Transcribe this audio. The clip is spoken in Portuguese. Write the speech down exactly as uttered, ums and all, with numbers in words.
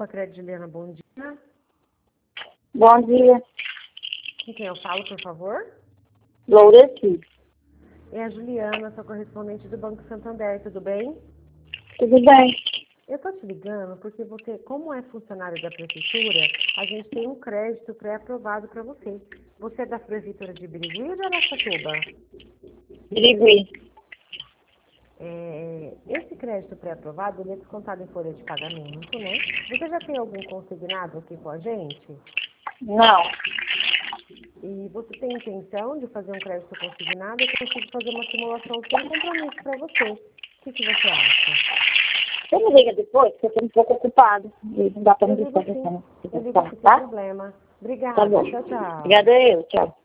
Copa Crédito Juliana, bom dia. Bom dia. Com quem eu falo, por favor? Loureci. É a Juliana, sua correspondente do Banco Santander, tudo bem? Tudo bem? Eu tô te ligando porque você, como é funcionário da prefeitura, a gente tem um crédito pré-aprovado para você. Você é da prefeitura de Birigui ou de Araçatuba? Birigui. É, esse crédito pré-aprovado, ele é descontado em folha de pagamento, né? Você já tem algum consignado aqui com a gente? Não. E você tem intenção de fazer um crédito consignado? Eu consigo fazer uma simulação sem compromisso para você. O que, que você acha? Você me liga depois, porque eu estou um pouco ocupado. E não dá para Eu me ligo discutir sim. essa Eu ligo situação, sim, sem tá? problema. Tá Obrigada. bom. Tchau, tchau. Obrigada eu. Tchau.